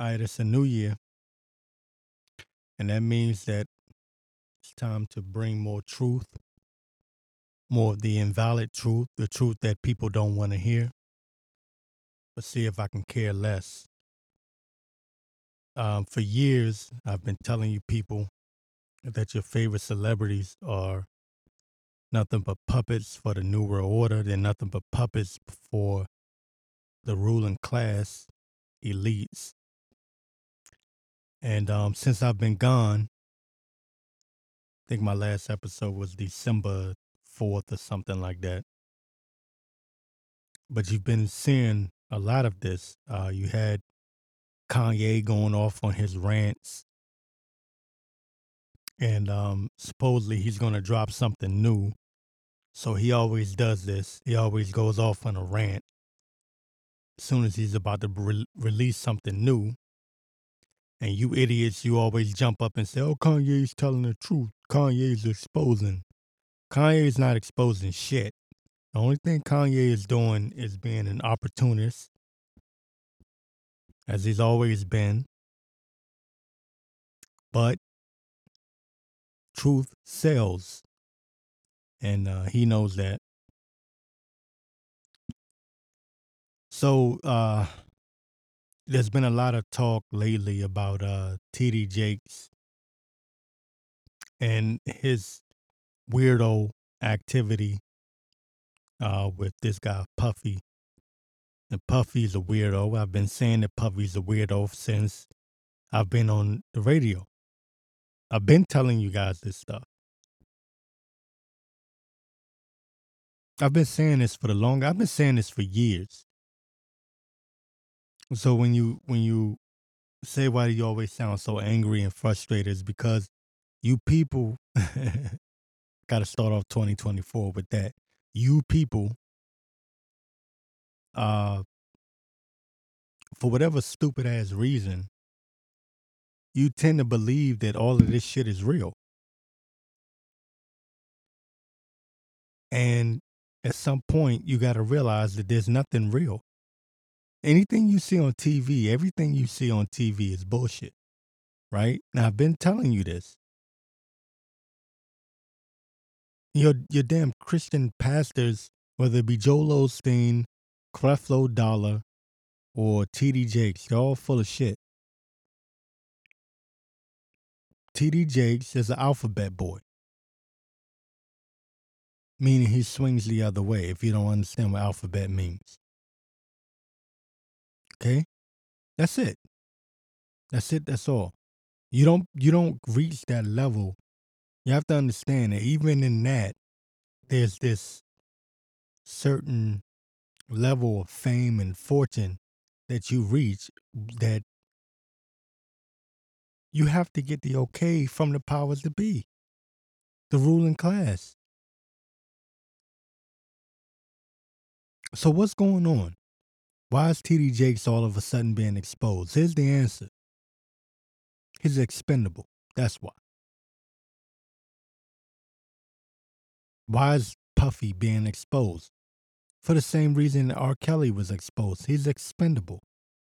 All right, it's a new year, and that means that it's time to bring more truth, more of the invalid truth, the truth that people don't want to hear. But see if I can care less. For years, I've been telling you people that your favorite celebrities are nothing but puppets for the New World Order. They're nothing but puppets for the ruling class elites. And since I've been gone, I think my last episode was December 4th or something like that. But you've been seeing a lot of this. You had Kanye going off on his rants, and supposedly he's going to drop something new. So he always does this. He always goes off on a rant as soon as he's about to release something new. And you idiots, you always jump up and say, oh, Kanye's telling the truth. Kanye's exposing. Kanye's not exposing shit. The only thing Kanye is doing is being an opportunist, as he's always been. But truth sells, and he knows that. So there's been a lot of talk lately about TD Jakes and his weirdo activity with this guy Puffy. And Puffy's a weirdo. I've been saying that Puffy's a weirdo since I've been on the radio. I've been telling you guys this stuff. I've been saying this I've been saying this for years. So when you say why do you always sound so angry and frustrated, is because you people got to start off 2024 with that. You people, uh, for whatever stupid ass reason, you tend to believe that all of this shit is real. And at some point, you got to realize that there's nothing real. Anything you see on TV, everything you see on TV is bullshit, right? Now, I've been telling you this. Your damn Christian pastors, whether it be Joel Osteen, Creflo Dollar, or TD Jakes, they're all full of shit. TD Jakes is an alphabet boy, meaning he swings the other way if you don't understand what alphabet means. Okay? That's it. That's it. That's all. You don't reach that level. You have to understand that even in that, there's this certain level of fame and fortune that you reach that you have to get the okay from the powers that be, the ruling class. So what's going on? Why is TD Jakes all of a sudden being exposed? Here's the answer. He's expendable. That's why. Why is Puffy being exposed? For the same reason that R. Kelly was exposed. He's expendable.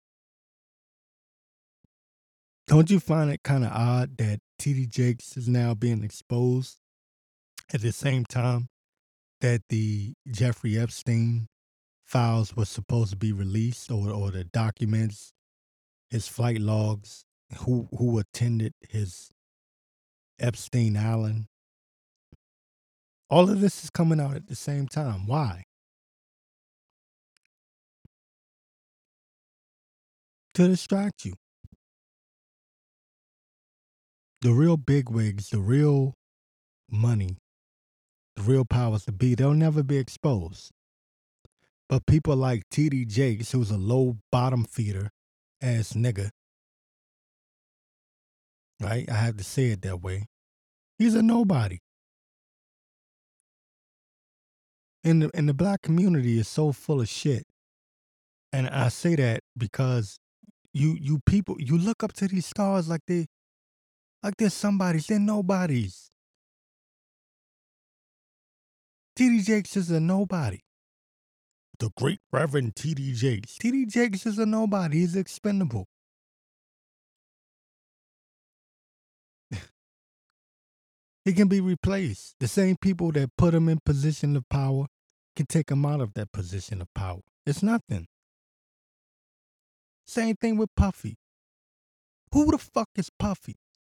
Don't you find it kind of odd that TD Jakes is now being exposed at the same time that the Jeffrey Epstein files were supposed to be released, or the documents, his flight logs, who attended his Epstein Island? All of this is coming out at the same time. Why? To distract you. The real bigwigs, the real money, the real powers to be, they'll never be exposed. But people like TD Jakes, who's a low bottom feeder ass nigga, right? I have to say it that way. He's a nobody. And the black community is so full of shit. And I say that because you people, you look up to these stars like they're somebody's, they're nobodies. TD Jakes is a nobody. The great Reverend TD Jakes. TD Jakes is a nobody. He's expendable. He can be replaced. The same people that put him in position of power can take him out of that position of power. It's nothing. Same thing with Puffy. Who the fuck is Puffy?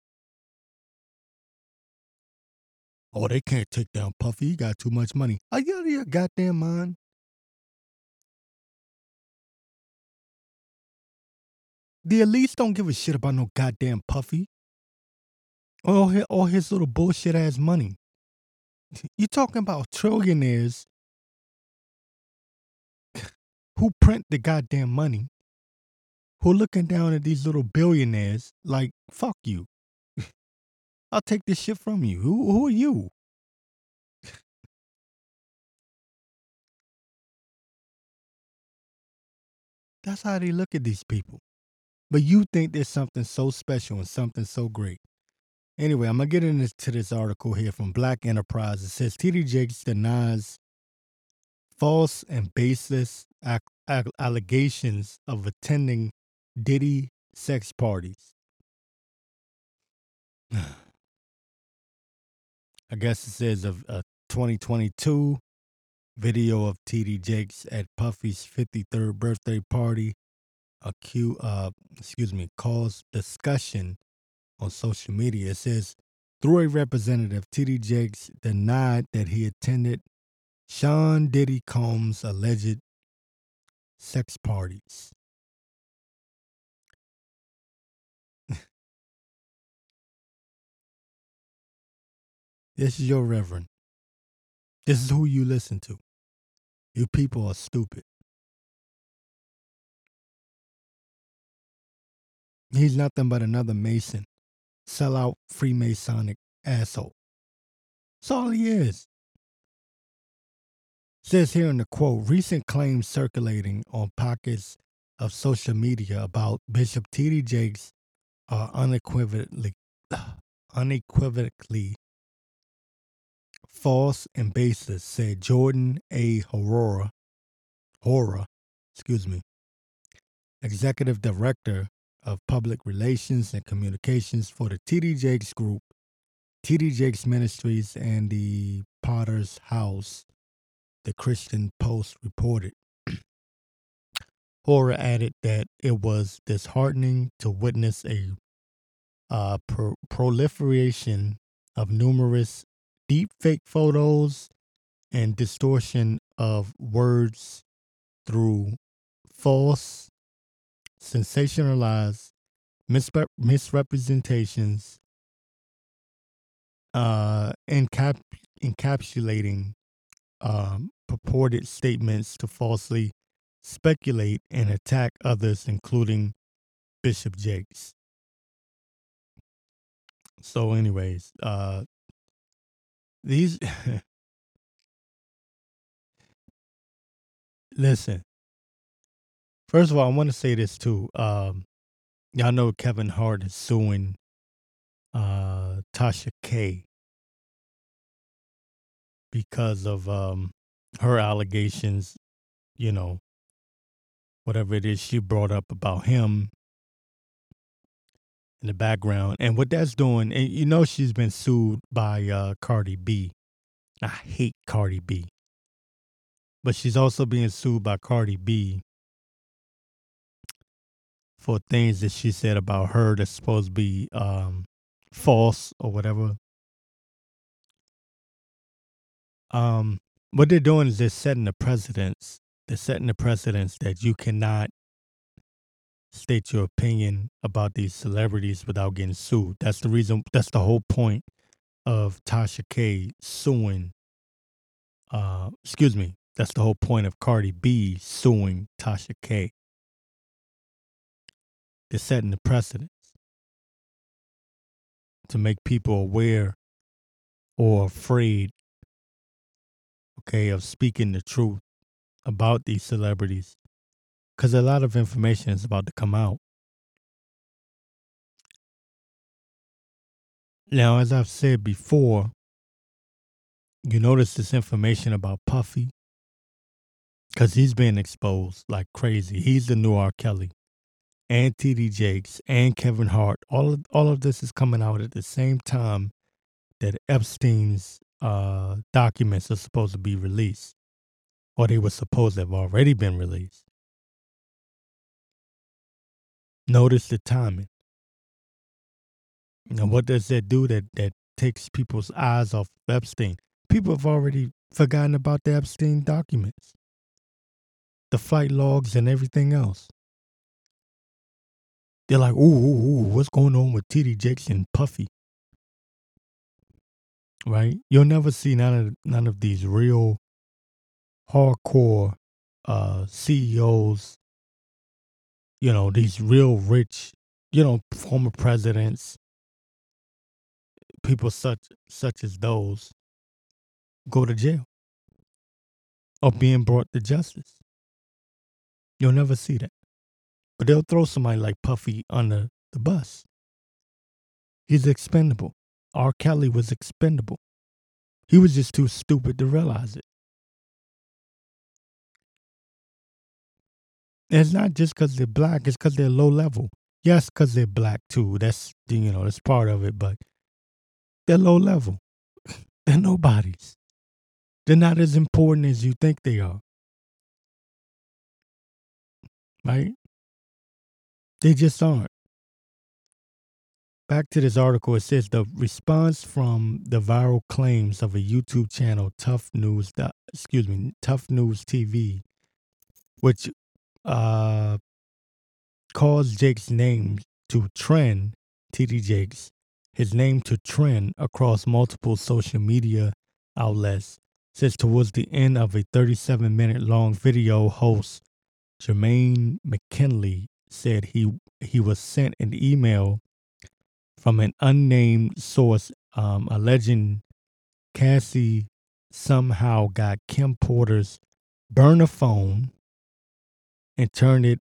Oh, they can't take down Puffy. He got too much money. Are you out of your goddamn mind? The elites don't give a shit about no goddamn Puffy. All his little bullshit ass money. You talking about trillionaires who print the goddamn money, who looking down at these little billionaires like, fuck you. I'll take this shit from you. Who are you? That's how they look at these people. But you think there's something so special and something so great. Anyway, I'm going to get into this article here from Black Enterprise. It says TD Jakes denies false and baseless allegations of attending Diddy sex parties. I guess it says a 2022 video of TD Jakes at Puffy's 53rd birthday party caused discussion on social media. It says, through a representative, TD Jakes denied that he attended Sean Diddy Combs' alleged sex parties. This is your reverend. This is who you listen to. You people are stupid. He's nothing but another Mason, sellout Freemasonic asshole. That's all he is. Says here in the quote, recent claims circulating on pockets of social media about Bishop T.D. Jakes are unequivocally false and baseless, said Jordan A. Hora, Executive Director of Public Relations and Communications for the T.D. Jakes Group, T.D. Jakes Ministries, and the Potter's House, the Christian Post reported. Hora added that it was disheartening to witness a proliferation of numerous deepfake photos and distortion of words through false, sensationalized misrepresentations, encapsulating purported statements to falsely speculate and attack others, including Bishop Jakes. So, anyways, these listen. First of all, I want to say this too. Y'all know Kevin Hart is suing Tasha K because of her allegations, you know, whatever it is she brought up about him in the background. And what that's doing, and you know, she's been sued by Cardi B. I hate Cardi B. But she's also being sued by Cardi B for things that she said about her that's supposed to be false or whatever. What they're doing is they're setting the precedents. They're setting the precedents that you cannot state your opinion about these celebrities without getting sued. That's the reason. That's the whole point of Tasha K suing. That's the whole point of Cardi B suing Tasha K. They're setting the precedents to make people aware or afraid, okay, of speaking the truth about these celebrities, because a lot of information is about to come out. Now, as I've said before, you notice this information about Puffy, because he's being exposed like crazy. He's the new R. Kelly, and T.D. Jakes, and Kevin Hart. All of this is coming out at the same time that Epstein's documents are supposed to be released, or they were supposed to have already been released. Notice the timing. Now, what does that do that takes people's eyes off Epstein? People have already forgotten about the Epstein documents, the flight logs, and everything else. They're like, ooh, what's going on with TD Jakes and Puffy? Right? You'll never see none of these real hardcore CEOs, these real rich, former presidents, people such as those go to jail or being brought to justice. You'll never see that. But they'll throw somebody like Puffy under the bus. He's expendable. R. Kelly was expendable. He was just too stupid to realize it. And it's not just because they're black, it's because they're low level. Yes, because they're black too. That's part of it, but they're low level. They're nobodies. They're not as important as you think they are. Right? They just aren't. Back to this article, it says the response from the viral claims of a YouTube channel, Tough News TV, which caused Jake's name to trend, TD Jakes, his name to trend across multiple social media outlets, says towards the end of a 37-minute long video, host Jermaine McKinley said he was sent an email from an unnamed source alleging Cassie somehow got Kim Porter's burner phone and turned it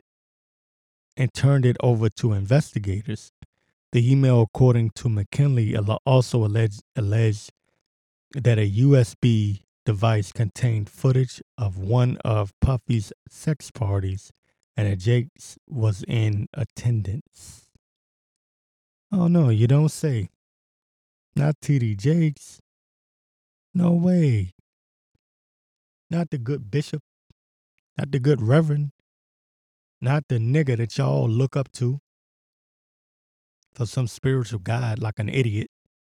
over to investigators. The email, according to McKinley, also alleged that a USB device contained footage of one of Puffy's sex parties and that Jakes was in attendance. Oh no, you don't say. Not TD Jakes. No way. Not the good bishop. Not the good reverend. Not the nigga that y'all look up to for some spiritual guide like an idiot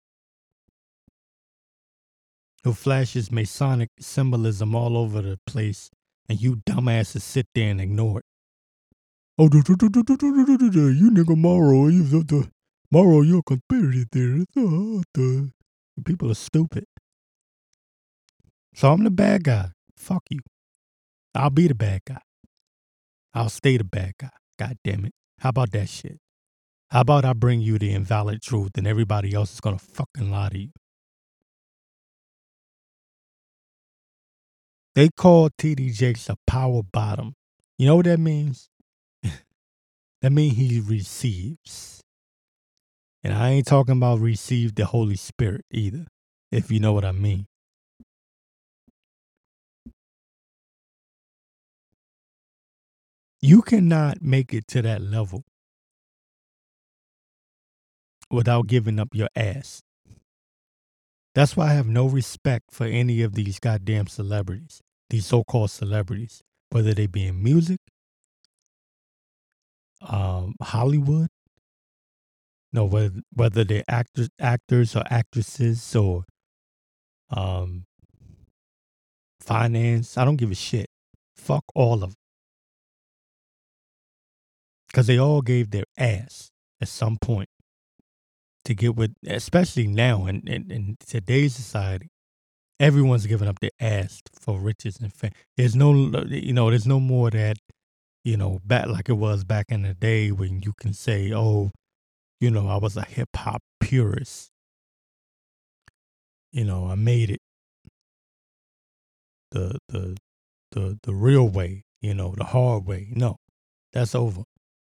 who flashes Masonic symbolism all over the place and you dumbasses sit there and ignore it. Oh, you nigga Morrow, you're a conspiracy theorist. People are stupid. So I'm the bad guy. Fuck you. I'll be the bad guy. I'll stay the bad guy. God damn it. How about that shit? How about I bring you the invalid truth and everybody else is gonna fucking lie to you? They call TD Jakes a power bottom. You know what that means? That means he receives. And I ain't talking about receive the Holy Spirit either, if you know what I mean. You cannot make it to that level without giving up your ass. That's why I have no respect for any of these goddamn celebrities, these so-called celebrities, whether they be in music, Hollywood, whether they're actors or actresses or finance. I don't give a shit. Fuck all of them. Because they all gave their ass at some point to get with, especially now in today's society. Everyone's giving up their ass for riches and fame. There's no, there's no more of that, back like it was back in the day when you can say, oh, I was a hip hop purist. I made it the real way, the hard way. No, that's over.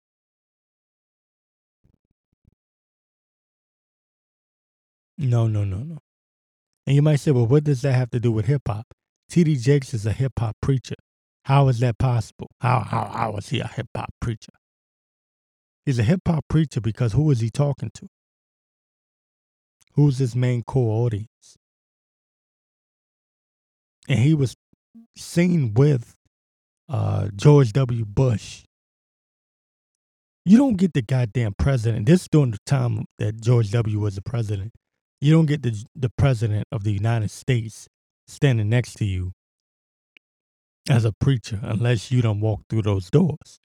No. And you might say, well, what does that have to do with hip hop? TD Jakes is a hip hop preacher. How is that possible? How is he a hip hop preacher? He's a hip hop preacher because who is he talking to? who's his main core audience. And he was seen with George W. Bush. You don't get the goddamn president. This is during the time that George W. was the president. You don't get the president of the United States standing next to you as a preacher unless you don't walk through those doors.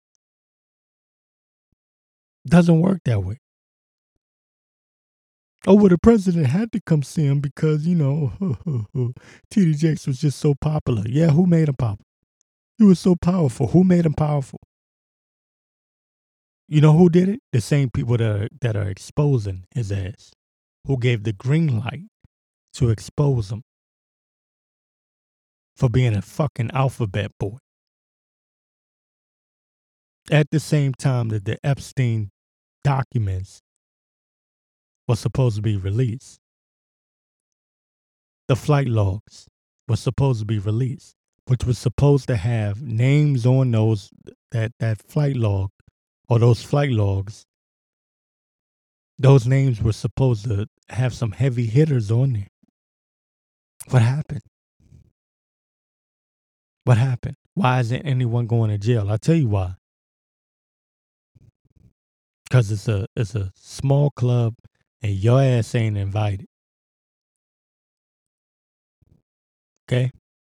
Doesn't work that way. Oh, well, the president had to come see him because, T.D. Jakes was just so popular. Yeah, who made him popular? He was so powerful. Who made him powerful? You know who did it? The same people that are exposing his ass. Who gave the green light to expose him for being a fucking alphabet boy. At the same time that the Epstein documents were supposed to be released. The flight logs were supposed to be released, which was supposed to have names on those that flight log or those flight logs. Those names were supposed to have some heavy hitters on there. What happened? What happened? Why isn't anyone going to jail? I'll tell you why. Because it's a small club and your ass ain't invited. Okay?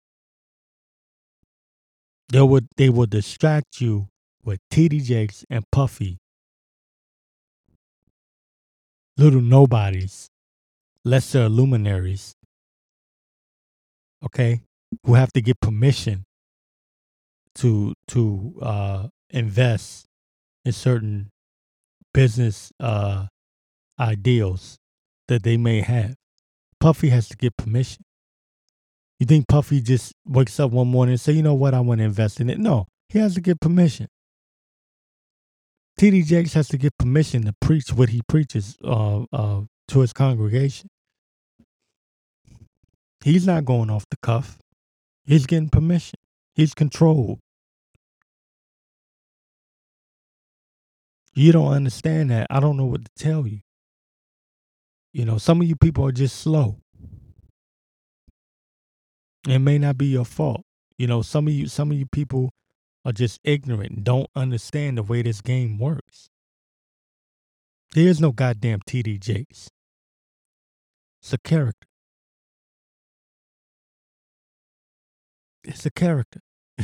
They would distract you with T.D. Jakes and Puffy. Little nobodies. Lesser luminaries. Okay? Who have to get permission to invest in certain business ideals that they may have. Puffy has to get permission. You think Puffy just wakes up one morning and say, you know what, I want to invest in it? No, he has to get permission. T.D. Jakes has to get permission to preach what he preaches to his congregation. He's not going off the cuff. He's getting permission. He's controlled. You don't understand that. I don't know what to tell you. Some of you people are just slow. It may not be your fault. Some of you people are just ignorant and don't understand the way this game works. There is no goddamn T.D. Jakes. It's a character. It's a character.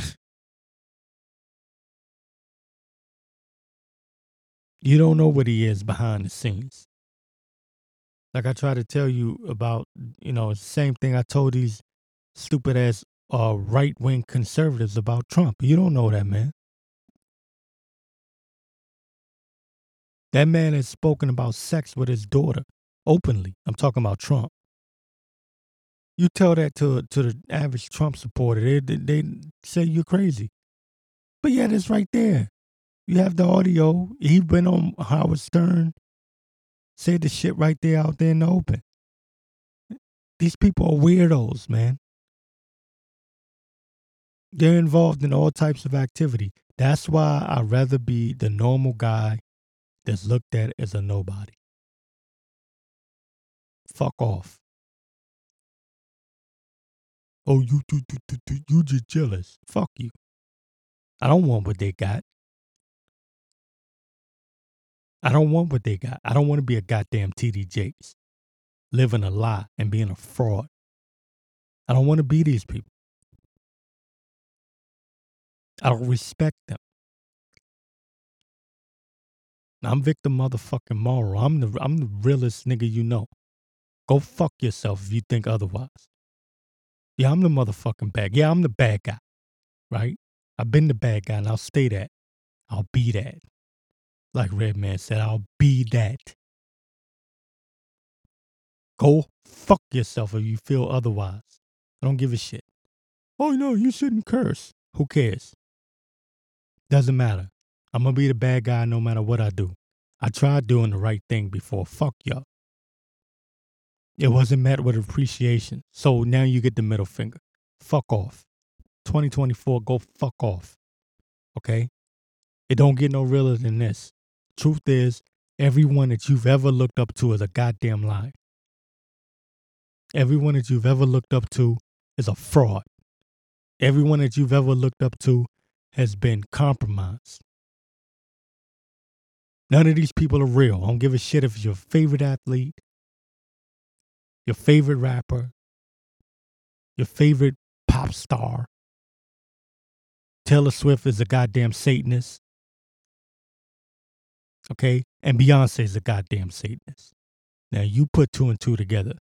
You don't know what he is behind the scenes. Like I try to tell you about, it's the same thing I told these stupid ass right-wing conservatives about Trump. You don't know that man. That man has spoken about sex with his daughter openly. I'm talking about Trump. You tell that to the average Trump supporter, they say you're crazy. But yet it's right there. You have the audio. He went on Howard Stern, said the shit right there out there in the open. These people are weirdos, man. They're involved in all types of activity. That's why I'd rather be the normal guy that's looked at as a nobody. Fuck off. Oh, you just jealous. Fuck you. I don't want what they got. I don't want what they got. I don't want to be a goddamn T.D. Jakes. Living a lie and being a fraud. I don't want to be these people. I don't respect them. I'm Victor motherfucking Morrow. I'm the realest nigga you know. Go fuck yourself if you think otherwise. Yeah, I'm the motherfucking bad. Yeah, I'm the bad guy. Right? I've been the bad guy and I'll stay that. I'll be that. Like Redman said, I'll be that. Go fuck yourself if you feel otherwise. I don't give a shit. Oh, no, you shouldn't curse. Who cares? Doesn't matter. I'm going to be the bad guy no matter what I do. I tried doing the right thing before. Fuck y'all. It wasn't met with appreciation. So now you get the middle finger. Fuck off. 2024, go fuck off. Okay? It don't get no realer than this. Truth is, everyone that you've ever looked up to is a goddamn lie. Everyone that you've ever looked up to is a fraud. Everyone that you've ever looked up to has been compromised. None of these people are real. I don't give a shit if it's your favorite athlete, your favorite rapper, your favorite pop star. Taylor Swift is a goddamn Satanist. Okay? And Beyonce is a goddamn Satanist. Now, you put two and two together.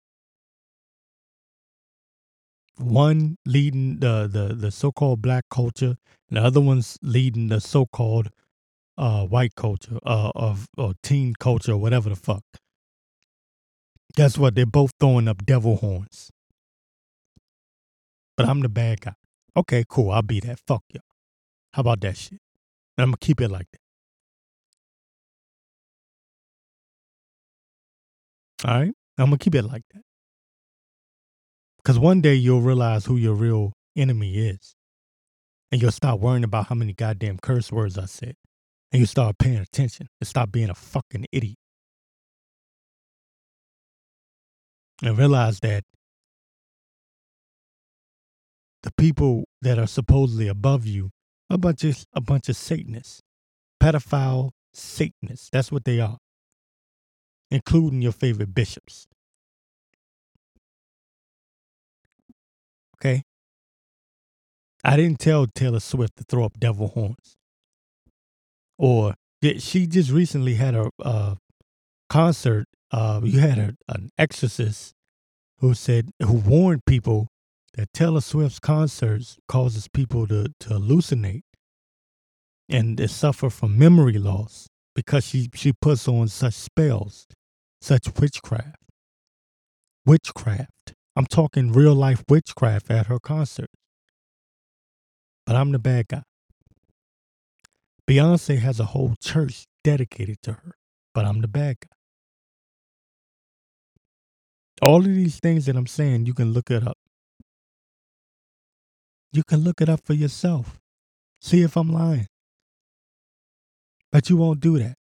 One leading the so-called black culture, and the other one's leading the so-called white culture, or teen culture, or whatever the fuck. Guess what? They're both throwing up devil horns. But I'm the bad guy. Okay, cool. I'll be that. Fuck y'all. How about that shit? And I'm going to keep it like that. All right? I'm going to keep it like that. Because one day you'll realize who your real enemy is. And you'll stop worrying about how many goddamn curse words I said. And you start paying attention and stop being a fucking idiot. And realize that the people that are supposedly above you are a bunch of Satanists. Pedophile Satanists. That's what they are. Including your favorite bishops. Okay? I didn't tell Taylor Swift to throw up devil horns. Or she just recently had a concert. You had an exorcist who warned people that Taylor Swift's concerts causes people to hallucinate and to suffer from memory loss because she puts on such spells, such witchcraft. Witchcraft. I'm talking real life witchcraft at her concert. But I'm the bad guy. Beyonce has a whole church dedicated to her, but I'm the bad guy. All of these things that I'm saying, you can look it up. You can look it up for yourself. See if I'm lying. But you won't do that.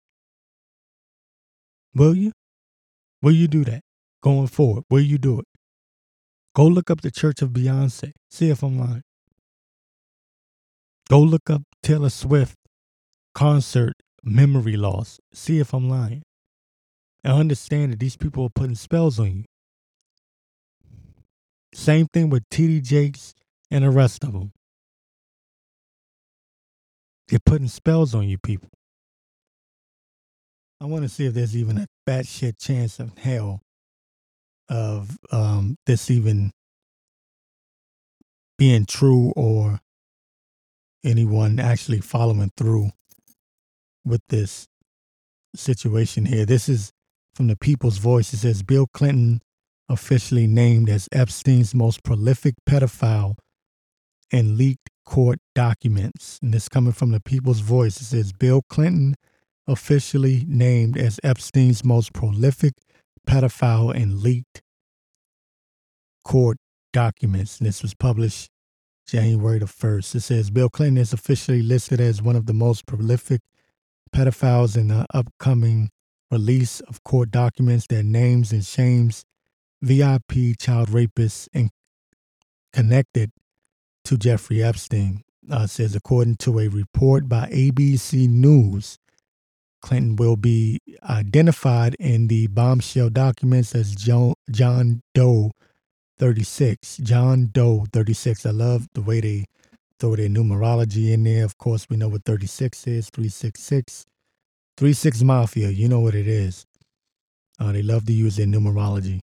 Will you? Will you do that? Going forward, will you do it? Go look up the Church of Beyonce. See if I'm lying. Go look up Taylor Swift concert memory loss. See if I'm lying. And understand that these people are putting spells on you. Same thing with TD Jakes and the rest of them. They're putting spells on you people. I want to see if there's even a batshit chance of hell of this even being true or anyone actually following through with this situation here. This is from the People's Voice. It says Bill Clinton officially named as Epstein's most prolific pedophile in leaked court documents. And this coming from the People's Voice. It says Bill Clinton officially named as Epstein's most prolific pedophile in leaked court documents. And this was published January the 1st. It says Bill Clinton is officially listed as one of the most prolific pedophiles in the upcoming release of court documents that names and shames VIP child rapists and connected to Jeffrey Epstein. Says according to a report by ABC News, Clinton will be identified in the bombshell documents as John Doe 36. John Doe 36. I love the way they throw their numerology in there. Of course, we know what 36 is. 366. 36 Mafia. You know what it is. They love to use their numerology.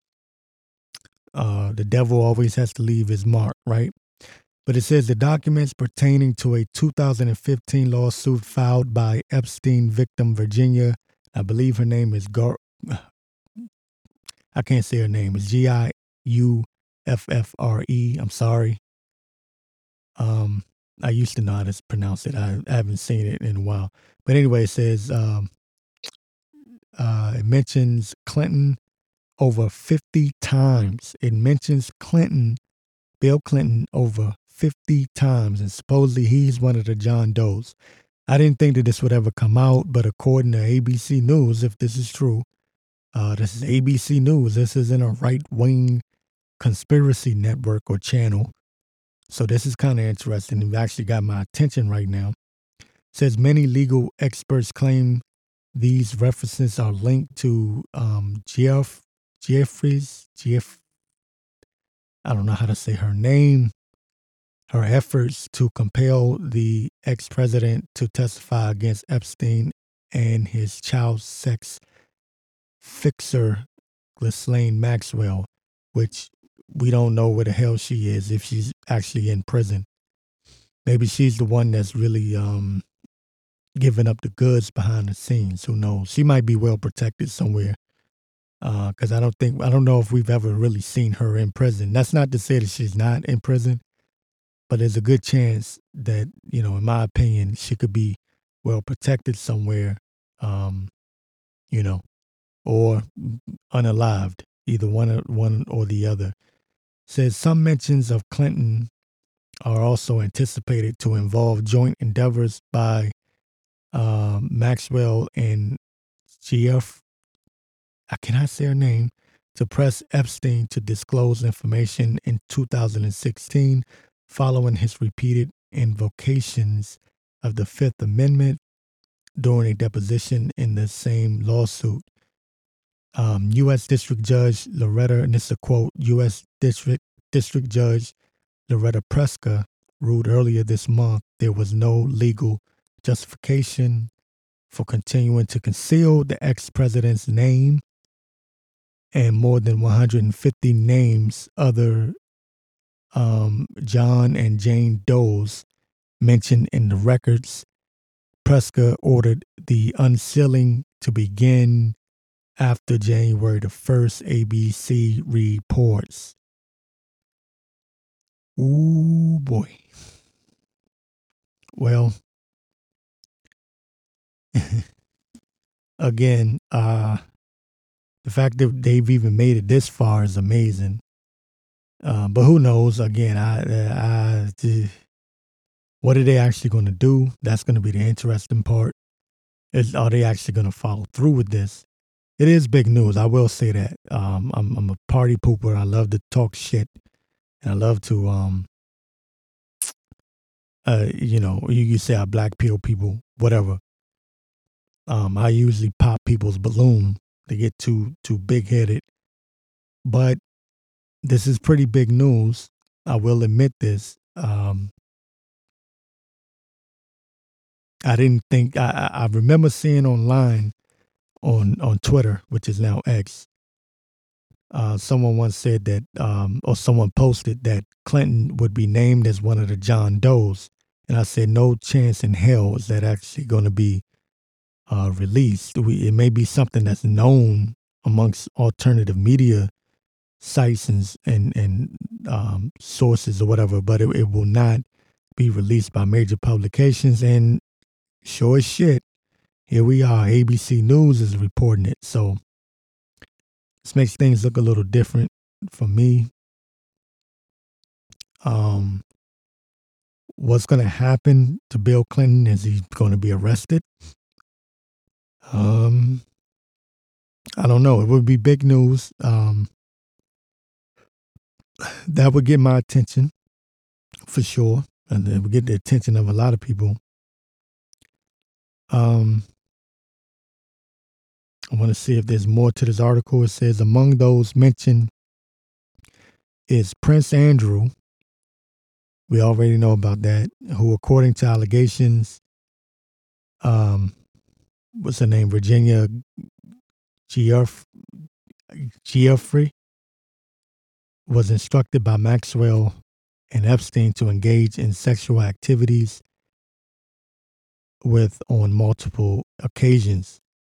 The devil always has to leave his mark, right? But it says the documents pertaining to a 2015 lawsuit filed by Epstein victim Virginia. I believe her name is I can't say her name. It's Giuffre. I'm sorry. I used to know how to pronounce it. I haven't seen it in a while. But anyway, it says it mentions Clinton over 50 times. It mentions Bill Clinton over 50 times, and supposedly he's one of the John Does. I didn't think that this would ever come out, but according to ABC News, if this is true, This is ABC News. This isn't a right-wing conspiracy network or channel. So this is kind of interesting. You've actually got my attention right now. It says many legal experts claim these references are linked to I don't know how to say her name, her efforts to compel the ex-president to testify against Epstein and his child sex fixer, Ghislaine Maxwell, which we don't know where the hell she is, if she's actually in prison. Maybe she's the one that's really giving up the goods behind the scenes. Who knows? She might be well protected somewhere. Because I don't know if we've ever really seen her in prison. That's not to say that she's not in prison, but there's a good chance that, in my opinion, she could be well protected somewhere, you know, or unalived, either one or the other. Says some mentions of Clinton are also anticipated to involve joint endeavors by Maxwell and GF. I cannot say her name, to press Epstein to disclose information in 2016 following his repeated invocations of the Fifth Amendment during a deposition in the same lawsuit. U.S. District Judge Loretta, and this is a quote, U.S. District Judge Loretta Preska ruled earlier this month there was no legal justification for continuing to conceal the ex-president's name and more than 150 names other John and Jane Does mentioned in the records. Preska ordered the unsealing to begin after January the 1st, ABC reports. Ooh, boy. Well, again, the fact that they've even made it this far is amazing. But who knows? Again, what are they actually going to do? That's going to be the interesting part. Are they actually going to follow through with this? It is big news. I will say that. I'm a party pooper. I love to talk shit, and I love to you say I black pill people, whatever. I usually pop people's balloon. They get too big headed, but this is pretty big news. I will admit this. I didn't think I remember seeing online on Twitter, which is now X. Someone once said that, or someone posted that Clinton would be named as one of the John Does, and I said, no chance in hell is that actually going to be released. It may be something that's known amongst alternative media sites and sources or whatever, but it will not be released by major publications. And sure as shit, here we are. ABC News is reporting it. So this makes things look a little different for me. What's going to happen to Bill Clinton? Is he going to be arrested? I don't know. It would be big news. That would get my attention for sure. And it would get the attention of a lot of people. I want to see if there's more to this article. It says among those mentioned is Prince Andrew. We already know about that. Who, according to allegations, what's her name? Virginia Giuffre was instructed by Maxwell and Epstein to engage in sexual activities with on multiple occasions.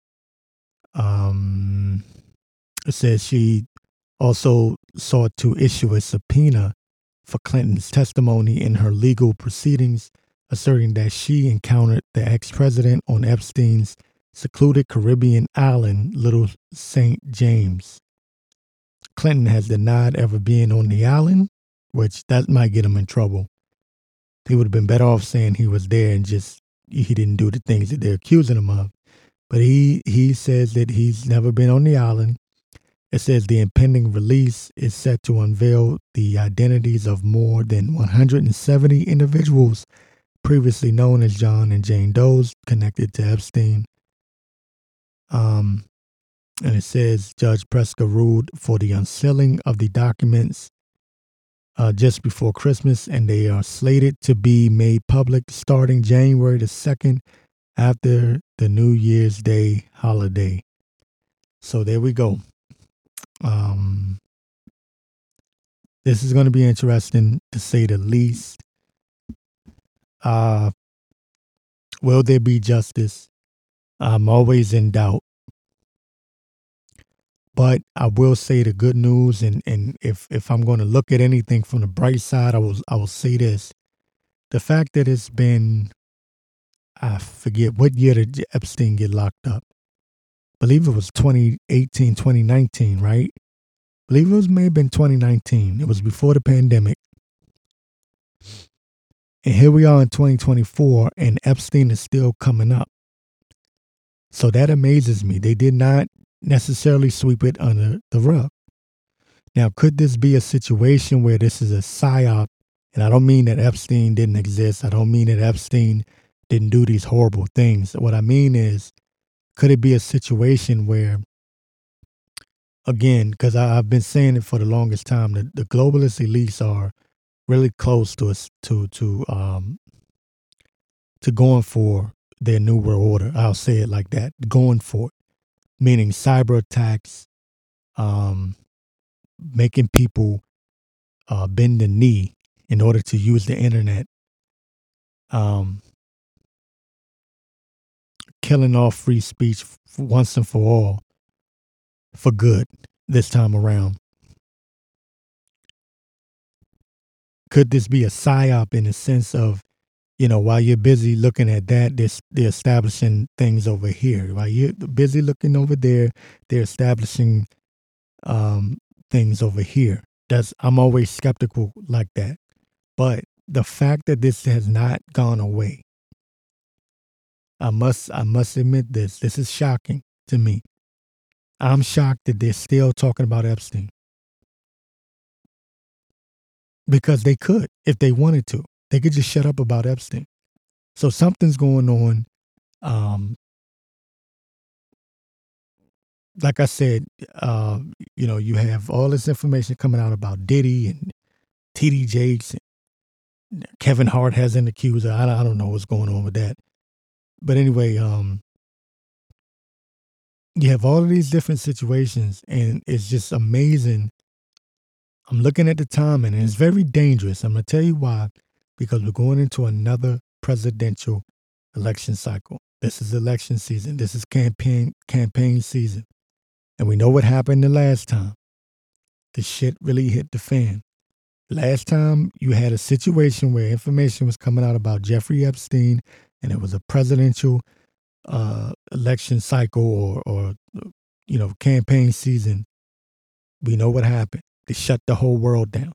It says she also sought to issue a subpoena for Clinton's testimony in her legal proceedings, asserting that she encountered the ex-president on Epstein's secluded Caribbean island, Little St. James. Clinton has denied ever being on the island, which that might get him in trouble. He would have been better off saying he was there and just he didn't do the things that they're accusing him of. But he says that he's never been on the island. It says the impending release is set to unveil the identities of more than 170 individuals previously known as John and Jane Doe's connected to Epstein. And it says Judge Preska ruled for the unsealing of the documents just before Christmas, and they are slated to be made public starting January the 2nd after the New Year's Day holiday. So there we go. This is going to be interesting to say the least. Will there be justice? I'm always in doubt. But I will say the good news, and if I'm going to look at anything from the bright side, I will say this. The fact that it's been, I forget what year did Epstein get locked up. I believe it was 2018, 2019, right? I believe it may have been 2019. It was before the pandemic. And here we are in 2024, and Epstein is still coming up. So that amazes me. They did not necessarily sweep it under the rug. Now, could this be a situation where this is a psyop? And I don't mean that Epstein didn't exist. I don't mean that Epstein didn't do these horrible things. What I mean is, could it be a situation where, again, because I've been saying it for the longest time, that the globalist elites are really close to us to going for their new world order. I'll say it like that, going for it, meaning cyber attacks, making people bend the knee in order to use the internet, killing off free speech once and for all, for good this time around. Could this be a psyop in the sense of, while you're busy looking at that, they're establishing things over here. While you're busy looking over there, they're establishing things over here. I'm always skeptical like that. But the fact that this has not gone away, I must admit this. This is shocking to me. I'm shocked that they're still talking about Epstein. Because they could, if they wanted to. They could just shut up about Epstein. So something's going on. Like I said, you have all this information coming out about Diddy and TD Jakes. And Kevin Hart has an accuser. I don't know what's going on with that. But anyway, you have all of these different situations, and it's just amazing. I'm looking at the timing, and it's very dangerous. I'm going to tell you why. Because we're going into another presidential election cycle. This is election season. This is campaign season. And we know what happened the last time. The shit really hit the fan. Last time you had a situation where information was coming out about Jeffrey Epstein, and it was a presidential election cycle or campaign season. We know what happened. They shut the whole world down.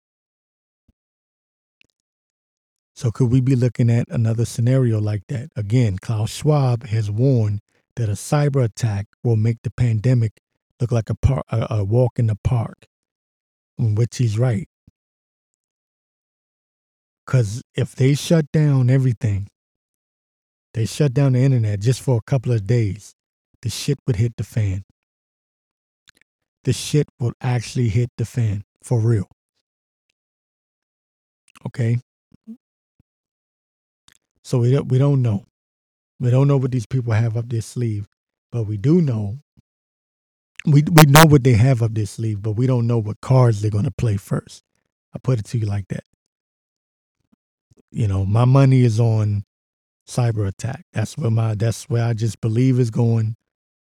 So could we be looking at another scenario like that? Again, Klaus Schwab has warned that a cyber attack will make the pandemic look like a walk in the park, in which he's right. Because if they shut down everything, they shut down the internet just for a couple of days, the shit would hit the fan. The shit will actually hit the fan, for real. Okay? So we don't know. We don't know what these people have up their sleeve, but we do know. We know what they have up their sleeve, but we don't know what cards they're going to play first. I put it to you like that. My money is on cyber attack. That's where I just believe is going.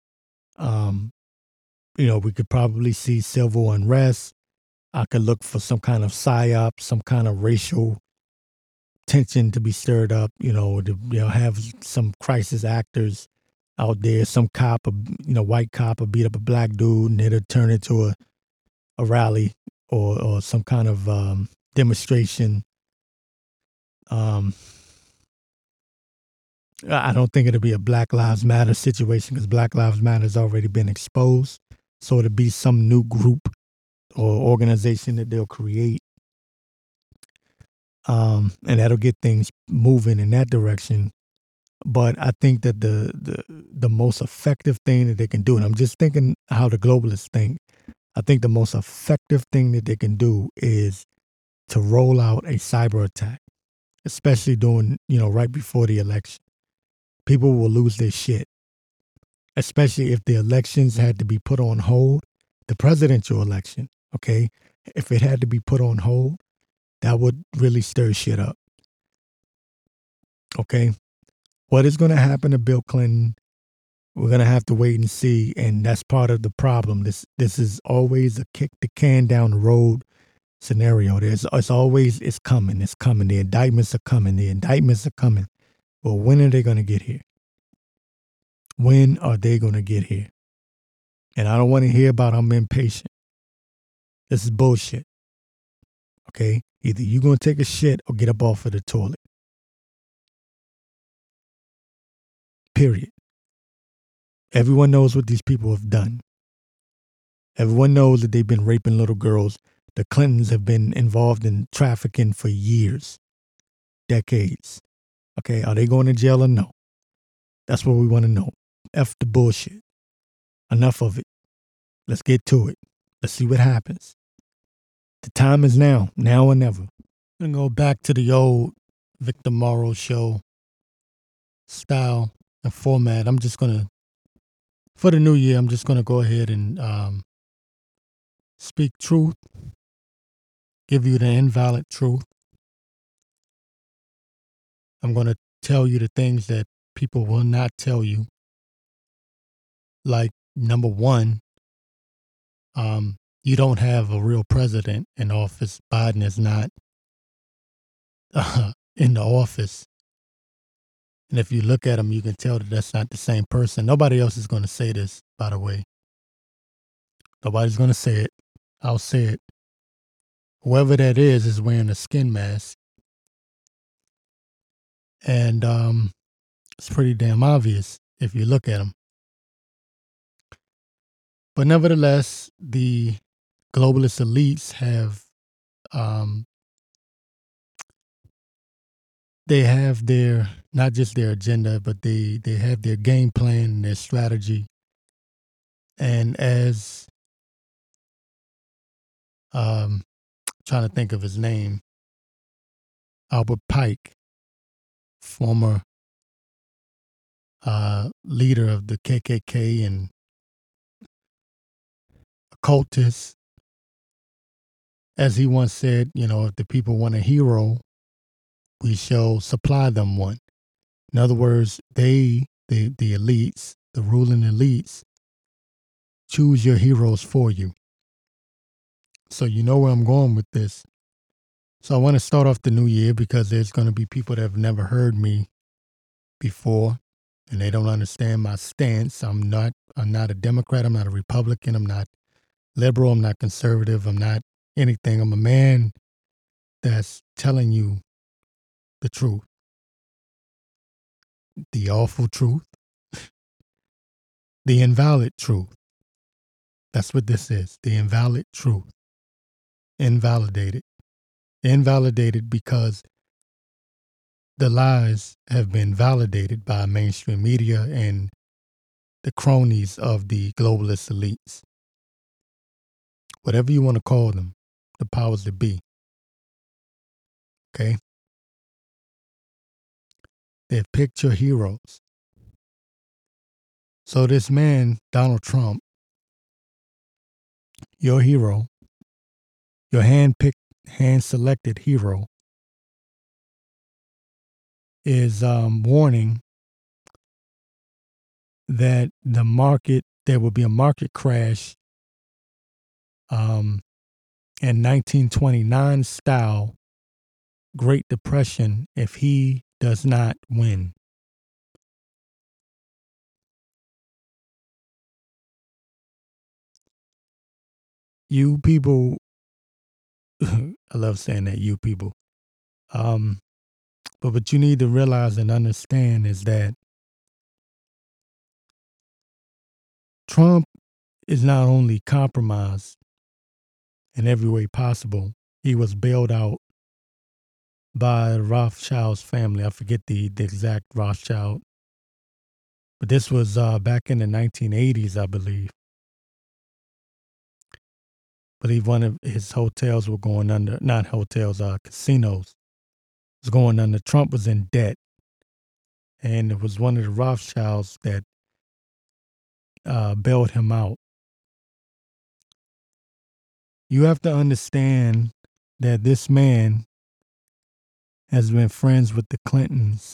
We could probably see civil unrest. I could look for some kind of psyop, some kind of racial tension to be stirred up, to have some crisis actors out there, some cop, white cop will beat up a black dude and it'll turn into a rally or some kind of demonstration. I don't think it'll be a Black Lives Matter situation because Black Lives Matter has already been exposed. So it'll be some new group or organization that they'll create, and that'll get things moving in that direction. But I think that the most effective thing that they can do, and I'm just thinking how the globalists think, I think the most effective thing that they can do is to roll out a cyber attack, especially during, right before the election. People will lose their shit, especially if the elections had to be put on hold, the presidential election, okay? If it had to be put on hold, that would really stir shit up, okay? What is going to happen to Bill Clinton? We're going to have to wait and see, and that's part of the problem. This is always a kick the can down the road scenario. It's coming. It's coming. The indictments are coming. The indictments are coming. Well, when are they going to get here? When are they going to get here? And I don't want to hear about I'm impatient. This is bullshit. Okay? Either you're going to take a shit or get up off of the toilet. Period. Everyone knows what these people have done. Everyone knows that they've been raping little girls. The Clintons have been involved in trafficking for years, decades. Okay? Are they going to jail or no? That's what we want to know. F the bullshit. Enough of it. Let's get to it. Let's see what happens. The time is now or never. I'm going to go back to the old Victor Morrow show style and format. I'm just going to, for the new year, I'm just going to go ahead and speak truth, give you the invalid truth. I'm going to tell you the things that people will not tell you. Like, number one, you don't have a real president in office. Biden is not in the office. And if you look at him, you can tell that that's not the same person. Nobody else is going to say this, by the way. Nobody's going to say it. I'll say it. Whoever that is wearing a skin mask. And it's pretty damn obvious if you look at him. But nevertheless, the globalist elites have, they have their, not just their agenda, but they have their game plan and their strategy. And as, trying to think of his name, Albert Pike, former leader of the KKK and occultist, as he once said, if the people want a hero, we shall supply them one. In other words, the elites, the ruling elites, choose your heroes for you. So you know where I'm going with this. So I want to start off the new year because there's going to be people that have never heard me before and they don't understand my stance. I'm not a Democrat. I'm not a Republican. I'm not liberal. I'm not conservative. I'm not anything. I'm a man that's telling you the truth, the awful truth, the invalid truth. That's what this is, the invalid truth. Invalidated. Invalidated because the lies have been validated by mainstream media and the cronies of the globalist elites. Whatever you want to call them, the powers that be. Okay? They've picked your heroes. So this man, Donald Trump, your hero, your hand-picked, hand-selected hero, is warning that there will be a market crash in 1929 style Great Depression if he does not win. You people, I love saying that, you people. But what you need to realize and understand is that Trump is not only compromised in every way possible, he was bailed out by the Rothschild's family. I forget the exact Rothschild, but this was back in the 1980s, I believe. I believe one of his hotels were going under, not hotels, casinos was going under. Trump was in debt, and it was one of the Rothschilds that bailed him out. You have to understand that this man has been friends with the Clintons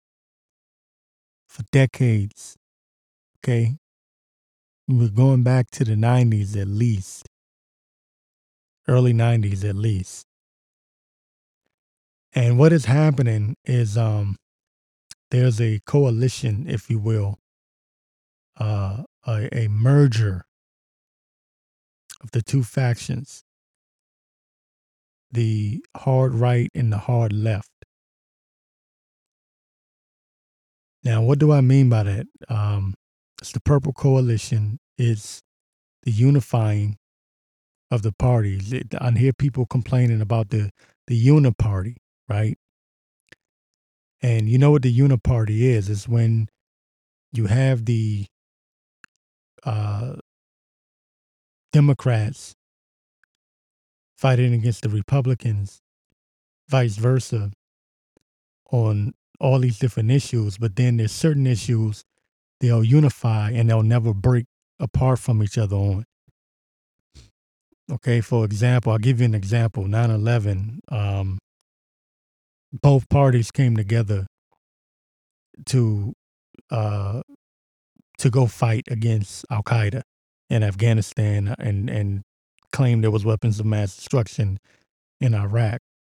for decades. Okay. We're going back to the 90s at least, early 90s at least. And what is happening is there's a coalition, if you will, a merger of the two factions, the hard right and the hard left. Now, what do I mean by that? It's the Purple Coalition. It's the unifying of the parties. I hear people complaining about the uniparty, right? And you know what the uniparty is? It's when you have the Democrats fighting against the Republicans, vice versa, on all these different issues. But then there's certain issues they'll unify and they'll never break apart from each other on. Okay, for example, I'll give you an example. 9/11, both parties came together to uh, go fight against Al Qaeda in Afghanistan and claim there was weapons of mass destruction in Iraq.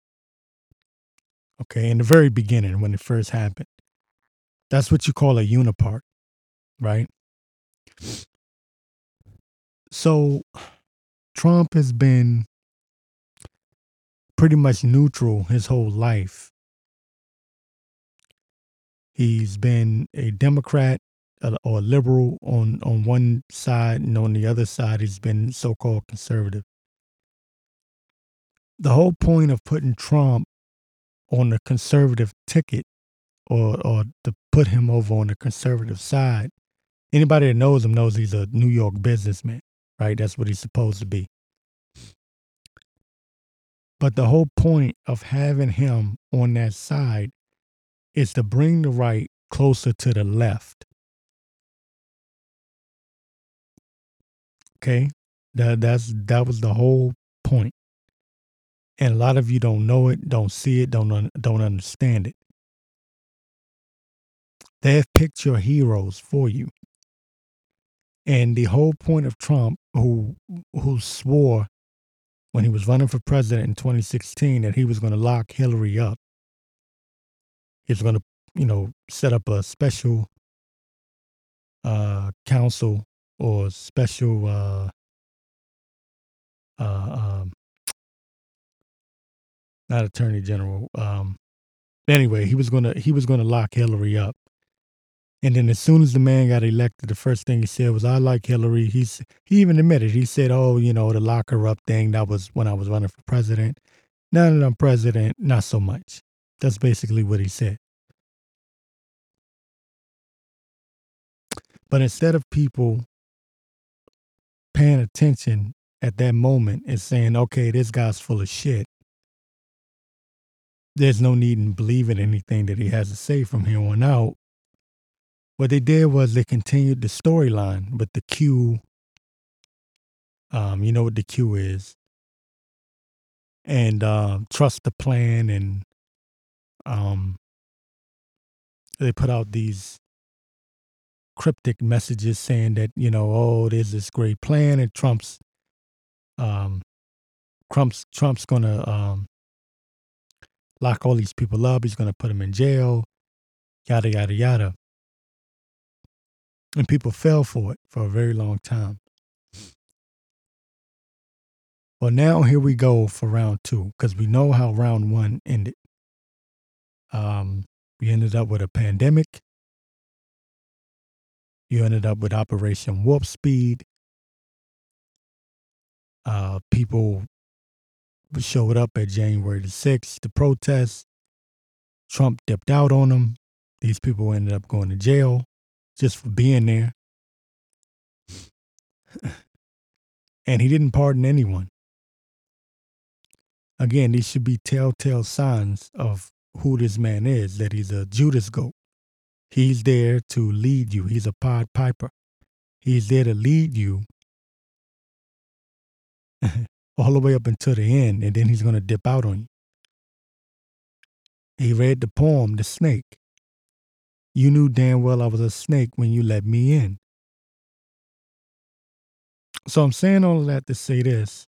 Okay, in the very beginning when it first happened. That's what you call a unipart, right? So Trump has been pretty much neutral his whole life. He's been a Democrat or liberal on one side, and on the other side, he's been so-called conservative. The whole point of putting Trump on the conservative ticket or to put him over on the conservative side, anybody that knows him knows he's a New York businessman, right? That's what he's supposed to be. But the whole point of having him on that side is to bring the right closer to the left. Okay? That was the whole point. And a lot of you don't know it, don't see it, don't understand it. They have picked your heroes for you. And the whole point of Trump, who swore when he was running for president in 2016 that he was going to lock Hillary up, he was going to, set up a special counsel or special not attorney general. Anyway, he was gonna lock Hillary up. And then as soon as the man got elected, the first thing he said was, "I like Hillary." He even admitted, he said, "Oh, the lock her up thing, that was when I was running for president. Now that I'm president, not so much." That's basically what he said. But instead of people paying attention at that moment and saying, "Okay, this guy's full of shit. There's no need in believing anything that he has to say from here on out," what they did was they continued the storyline with the Q. You know what the Q is, and trust the plan, and they put out these cryptic messages saying that oh, there's this great plan, and um, Trump's gonna lock all these people up. He's gonna put them in jail, yada yada yada, and people fell for it for a very long time. Well, now here we go for round two, because we know how round one ended. We ended up with a pandemic. You ended up with Operation Warp Speed. People showed up at January the 6th to protest. Trump dipped out on them. These people ended up going to jail just for being there. And he didn't pardon anyone. Again, these should be telltale signs of who this man is, that he's a Judas goat. He's there to lead you. He's a Pied Piper. He's there to lead you all the way up until the end, and then he's going to dip out on you. He read the poem, The Snake. You knew damn well I was a snake when you let me in. So I'm saying all of that to say this.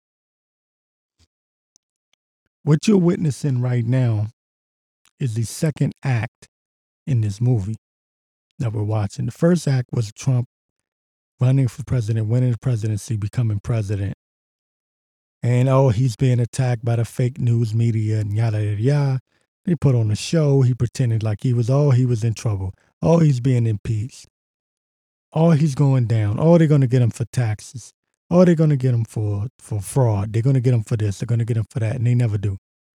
What you're witnessing right now is the second act in this movie that we're watching. The first act was Trump running for president, winning the presidency, becoming president. And he's being attacked by the fake news media and yada, yada, yada. They put on a show. He pretended like he was in trouble. He's being impeached. He's going down. They're going to get him for taxes. They're going to get him for fraud. They're going to get him for this. They're going to get him for that. And they never do.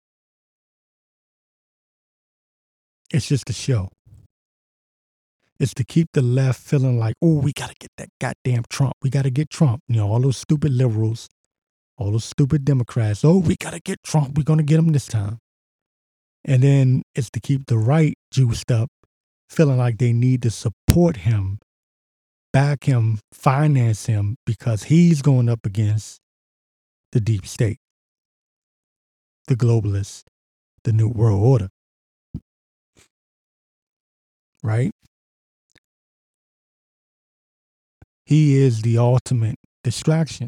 It's just a show. It's to keep the left feeling like, we got to get that goddamn Trump. We got to get Trump. All those stupid liberals, all those stupid Democrats. We got to get Trump. We're going to get him this time. And then it's to keep the right juiced up, feeling like they need to support him, back him, finance him, because he's going up against the deep state, the globalists, the New World Order. Right? He is the ultimate distraction.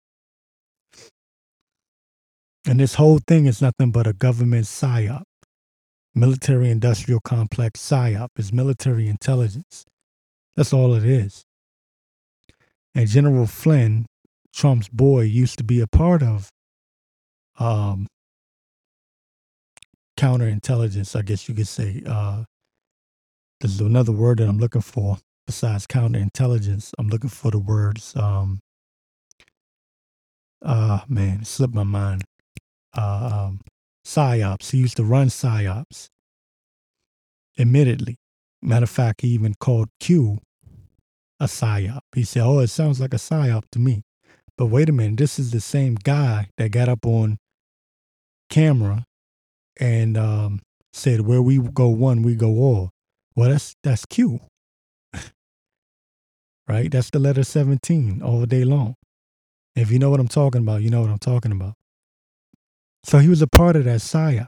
And this whole thing is nothing but a government psyop. Military industrial complex psyop is military intelligence. That's all it is. And General Flynn, Trump's boy, used to be a part of counterintelligence, I guess you could say. There's another word that I'm looking for besides counterintelligence. I'm looking for the words, it slipped my mind. PSYOPs. He used to run PSYOPs. Admittedly. Matter of fact, he even called Q a PSYOP. He said, it sounds like a PSYOP to me. But wait a minute, this is the same guy that got up on camera and said, where we go one, we go all. Well, that's Q. Right? That's the letter 17 all day long. If you know what I'm talking about, you know what I'm talking about. So he was a part of that PSYOP.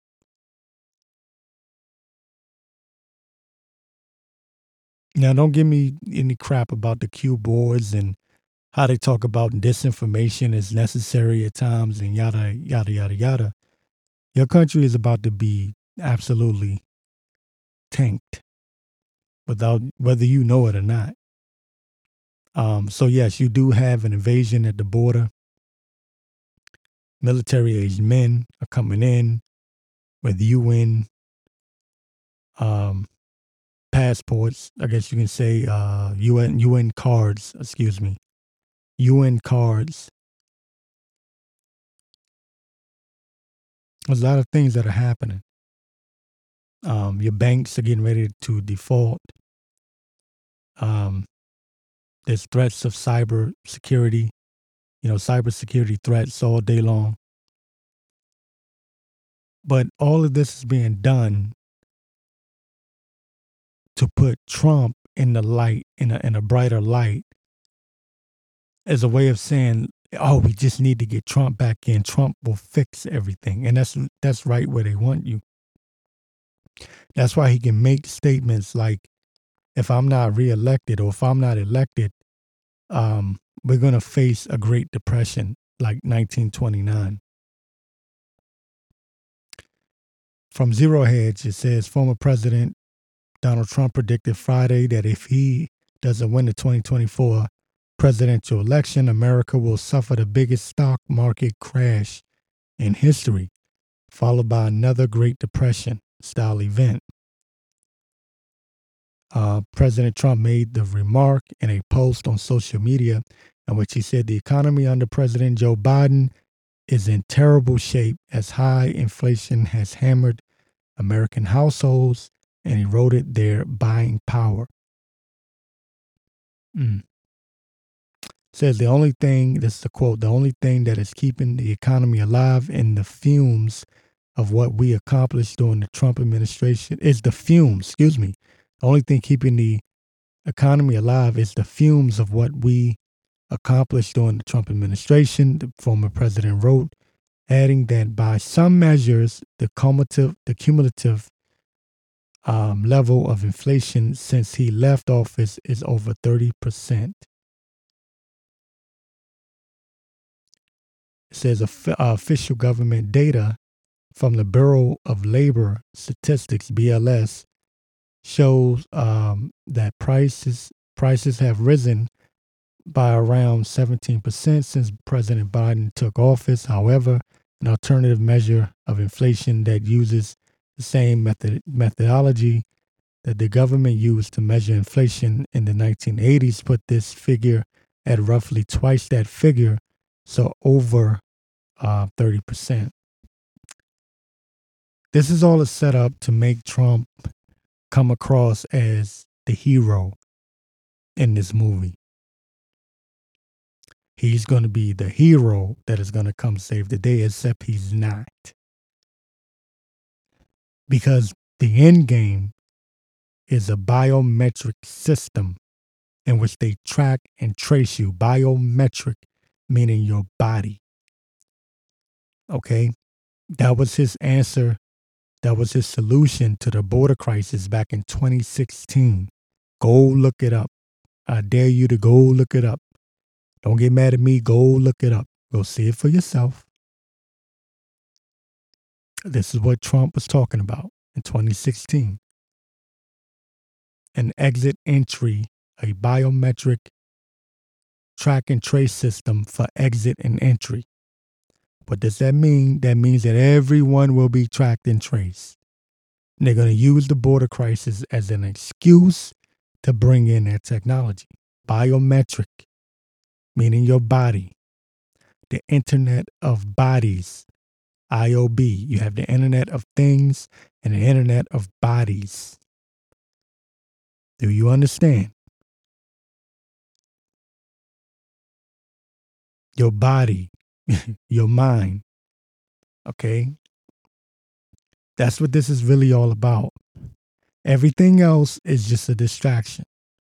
Now, don't give me any crap about the Q boards and how they talk about disinformation is necessary at times and yada, yada, yada, yada. Your country is about to be absolutely tanked without whether you know it or not. So, yes, you do have an invasion at the border. Military-aged men are coming in with UN passports, I guess you can say, UN cards, UN cards. There's a lot of things that are happening. Your banks are getting ready to default. There's threats of cyber security, cybersecurity threats all day long. But all of this is being done to put Trump in the light, in a brighter light, as a way of saying, we just need to get Trump back in. Trump will fix everything. And that's right where they want you. That's why he can make statements like, if I'm not reelected or if I'm not elected, we're going to face a Great Depression like 1929. From Zero Hedge, it says former President Donald Trump predicted Friday that if he doesn't win the 2024 presidential election, America will suffer the biggest stock market crash in history, followed by another Great Depression. style event. President Trump made the remark in a post on social media in which he said the economy under President Joe Biden is in terrible shape as high inflation has hammered American households and eroded their buying power. Says the only thing, this is a quote, the only thing that is keeping the economy alive in the fumes of what we accomplished during the Trump administration is the fumes, excuse me. The only thing keeping the economy alive is the fumes of what we accomplished during the Trump administration, the former president wrote, adding that by some measures, the cumulative level of inflation since he left office is over 30%. It says official government data from the Bureau of Labor Statistics (BLS) shows that prices have risen by around 17% since President Biden took office. However, an alternative measure of inflation that uses the same methodology that the government used to measure inflation in the 1980s put this figure at roughly twice that figure, so over 30%. This is all a setup to make Trump come across as the hero in this movie. He's going to be the hero that is going to come save the day, except he's not. Because the end game is a biometric system in which they track and trace you. Biometric, meaning your body. Okay? That was his answer. That was his solution to the border crisis back in 2016. Go look it up. I dare you to go look it up. Don't get mad at me. Go look it up. Go see it for yourself. This is what Trump was talking about in 2016. An exit entry, a biometric track and trace system for exit and entry. What does that mean? That means that everyone will be tracked and traced. And they're going to use the border crisis as an excuse to bring in that technology. Biometric, meaning your body. The Internet of Bodies, IOB. You have the Internet of Things and the Internet of Bodies. Do you understand? Your body, your mind. Okay? That's what this is really all about. Everything else is just a distraction.